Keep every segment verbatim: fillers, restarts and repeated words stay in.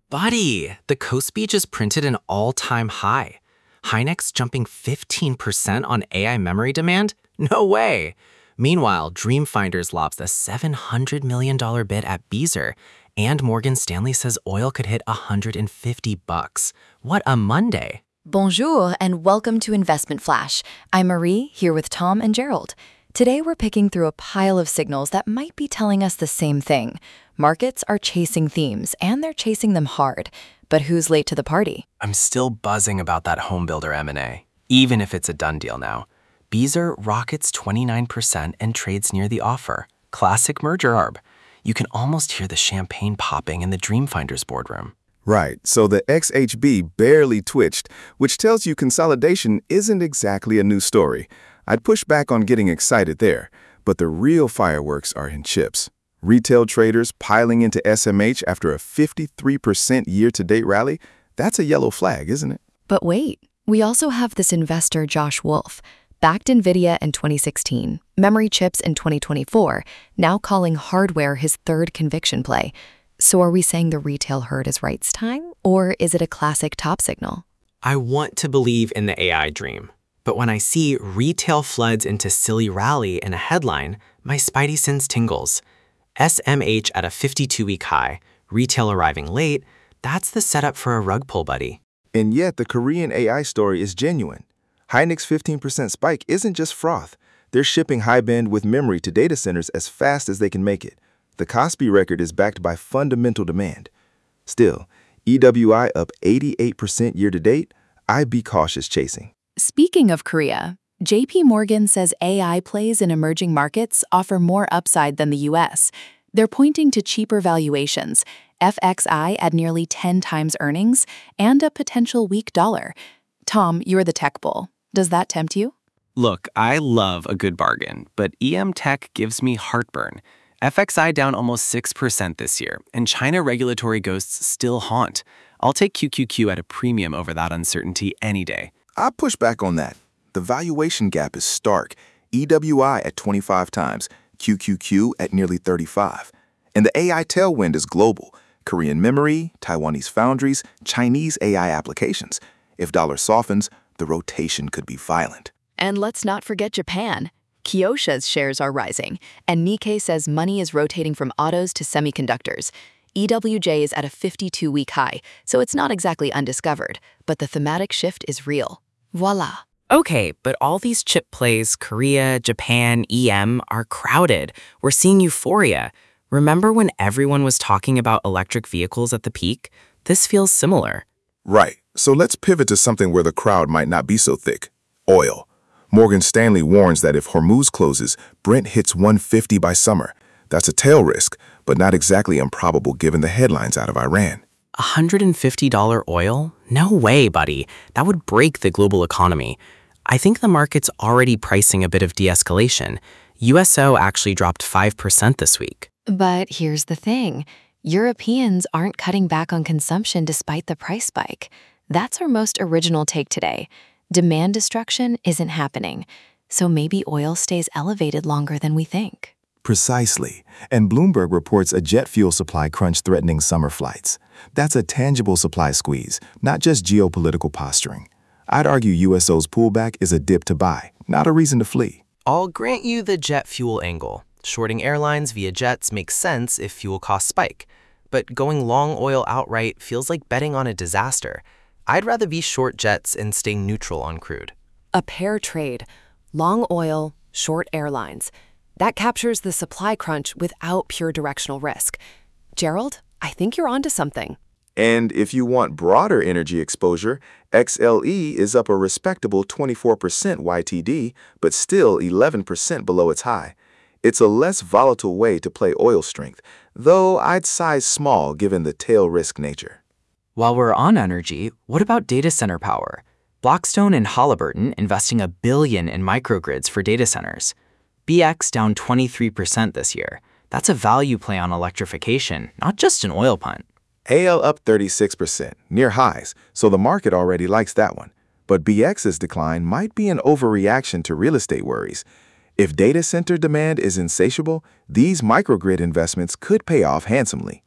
Buddy, the Kospi just printed an all-time high. Hynix jumping fifteen percent on A I memory demand? No way! Meanwhile, Dreamfinders lobs a seven hundred million dollars bid at Beezer, and Morgan Stanley says oil could hit one hundred fifty bucks. What a Monday! Bonjour and welcome to Investment Flash. I'm Marie, here with Tom and Gerald. Today we're picking through a pile of signals that might be telling us the same thing. Markets are chasing themes, and they're chasing them hard. But who's late to the party? I'm still buzzing about that homebuilder M and A, even if it's a done deal now. Beezer rockets twenty-nine percent and trades near the offer. Classic merger arb. You can almost hear the champagne popping in the Dreamfinders boardroom. Right, so the X H B barely twitched, which tells you consolidation isn't exactly a new story. I'd push back on getting excited there, but the real fireworks are in chips. Retail traders piling into S M H after a fifty-three percent year-to-date rally, that's a yellow flag, isn't it? But wait, we also have this investor Josh Wolf, backed NVIDIA in twenty sixteen, memory chips in twenty twenty-four, now calling hardware his third conviction play. So are we saying the retail herd is rights time, or is it a classic top signal? I want to believe in the A I dream, but when I see retail floods into silly rally in a headline, my spidey sense tingles. S M H at a fifty-two week high, retail arriving late, that's the setup for a rug pull, buddy. And yet the Korean A I story is genuine. Hynix fifteen percent spike isn't just froth. They're shipping high bandwidth memory to data centers as fast as they can make it. The Kospi record is backed by fundamental demand. Still, E W I up eighty-eight percent year-to-date, I'd be cautious chasing. Speaking of Korea, J P Morgan says A I plays in emerging markets offer more upside than the U S. They're pointing to cheaper valuations, F X I at nearly ten times earnings, and a potential weak dollar. Tom, you're the tech bull. Does that tempt you? Look, I love a good bargain, but E M Tech gives me heartburn. F X I down almost six percent this year, and China regulatory ghosts still haunt. I'll take Q Q Q at a premium over that uncertainty any day. I push back on that. The valuation gap is stark. E W I at twenty-five times, Q Q Q at nearly thirty-five. And the A I tailwind is global. Korean memory, Taiwanese foundries, Chinese A I applications. If dollar softens, the rotation could be violent. And let's not forget Japan. Kyosha's shares are rising, and Nikkei says money is rotating from autos to semiconductors. E W J is at a fifty-two week high, so it's not exactly undiscovered, but the thematic shift is real. Voila. Okay, but all these chip plays, Korea, Japan, E M, are crowded. We're seeing euphoria. Remember when everyone was talking about electric vehicles at the peak? This feels similar. Right, so let's pivot to something where the crowd might not be so thick. Oil. Morgan Stanley warns that if Hormuz closes, Brent hits one fifty by summer. That's a tail risk, but not exactly improbable given the headlines out of Iran. one hundred fifty dollars oil? No way, buddy. That would break the global economy. I think the market's already pricing a bit of de-escalation. U S O actually dropped five percent this week. But here's the thing. Europeans aren't cutting back on consumption despite the price spike. That's our most original take today. Demand destruction isn't happening, so maybe oil stays elevated longer than we think. Precisely. And Bloomberg reports a jet fuel supply crunch threatening summer flights. That's a tangible supply squeeze, not just geopolitical posturing. I'd argue U S O's pullback is a dip to buy, not a reason to flee. I'll grant you the jet fuel angle. Shorting airlines via jets makes sense if fuel costs spike. But going long oil outright feels like betting on a disaster. I'd rather be short jets and stay neutral on crude. A pair trade, long oil, short airlines. That captures the supply crunch without pure directional risk. Gerald, I think you're onto something. And if you want broader energy exposure, X L E is up a respectable twenty-four percent Y T D, but still eleven percent below its high. It's a less volatile way to play oil strength, though I'd size small given the tail risk nature. While we're on energy, what about data center power? Blackstone and Halliburton investing a billion in microgrids for data centers. B X down twenty-three percent this year. That's a value play on electrification, not just an oil punt. A L up thirty-six percent, near highs, so the market already likes that one. But B X's decline might be an overreaction to real estate worries. If data center demand is insatiable, these microgrid investments could pay off handsomely.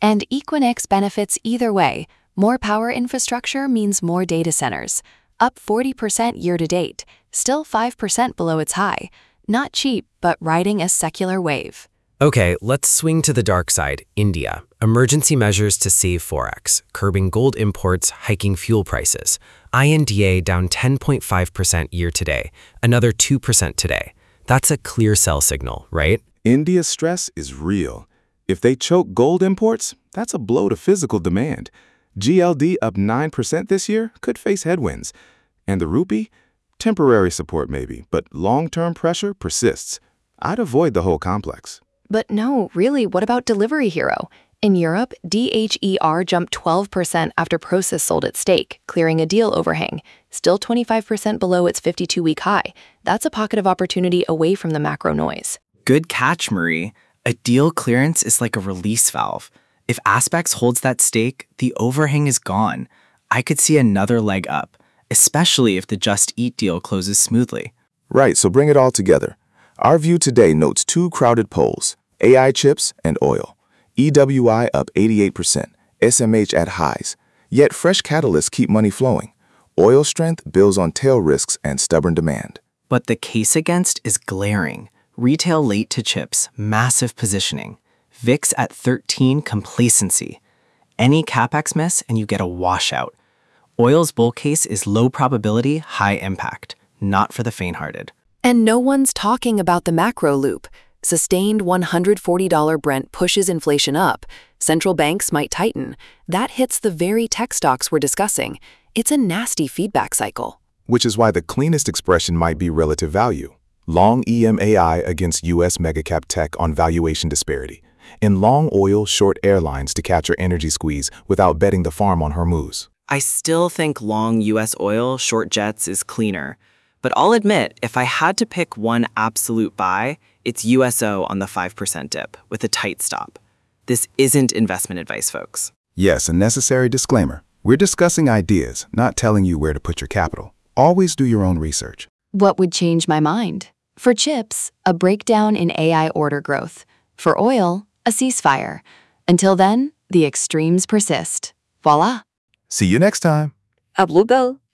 And Equinix benefits either way. More power infrastructure means more data centers. Up forty percent year to date, still five percent below its high. Not cheap, but riding a secular wave. Okay, let's swing to the dark side, India. Emergency measures to save forex, curbing gold imports, hiking fuel prices. I N D A down ten point five percent year to date, another two percent today. That's a clear sell signal, right? India's stress is real. If they choke gold imports, that's a blow to physical demand. G L D up nine percent this year could face headwinds. And the rupee? Temporary support maybe, but long-term pressure persists. I'd avoid the whole complex. But no, really, what about Delivery Hero? In Europe, D H E R jumped twelve percent after Prosus sold its stake, clearing a deal overhang. Still twenty-five percent below its fifty-two-week high. That's a pocket of opportunity away from the macro noise. Good catch, Marie. A deal clearance is like a release valve. If Aspects holds that stake, the overhang is gone. I could see another leg up, especially if the Just Eat deal closes smoothly. Right, so bring it all together. Our view today notes two crowded poles, A I chips and oil. E W I up eighty-eight percent, S M H at highs. Yet fresh catalysts keep money flowing. Oil strength builds on tail risks and stubborn demand. But the case against is glaring. Retail late to chips, massive positioning. V I X at thirteen, complacency. Any CapEx miss and you get a washout. Oil's bull case is low probability, high impact, not for the faint-hearted. And no one's talking about the macro loop. Sustained one hundred forty dollar Brent pushes inflation up. Central banks might tighten. That hits the very tech stocks we're discussing. It's a nasty feedback cycle. Which is why the cleanest expression might be relative value. Long E M A I against U S megacap tech on valuation disparity. And long oil, short airlines to capture energy squeeze without betting the farm on Hormuz. I still think long U S oil, short jets is cleaner. But I'll admit, if I had to pick one absolute buy, it's U S O on the five percent dip with a tight stop. This isn't investment advice, folks. Yes, a necessary disclaimer. We're discussing ideas, not telling you where to put your capital. Always do your own research. What would change my mind? For chips, a breakdown in A I order growth. For oil, a ceasefire. Until then, the extremes persist. Voila! See you next time. À vous go.